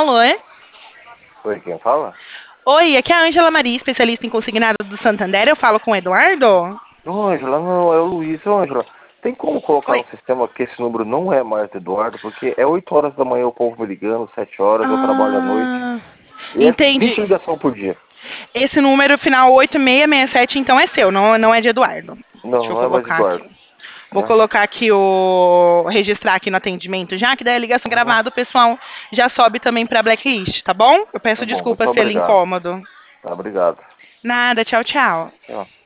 Alô? Oi, quem fala? Oi, aqui é a Ângela Maria, especialista em consignado do Santander. Eu falo com o Eduardo? Ô, Ângela, não, é o Luiz. Ô, Ângela, tem como colocar Oi. no sistema que esse número não é mais do Eduardo? Porque é 8 horas da manhã o povo me ligando, 7 horas, eu trabalho à noite. Ah, E é entendi. 20 ligações por dia. Esse número final 8667, então é seu, não é de Eduardo. Deixa Não, eu não é mais colocar aqui. Eduardo, Vou né? colocar aqui registrar aqui no atendimento já, que daí a ligação Uhum. gravada, o pessoal já sobe também pra blacklist, tá bom? Eu Tá peço bom, desculpa muito se ele obrigado. incômodo. Tá, obrigado. Nada, tchau, tchau. Tchau.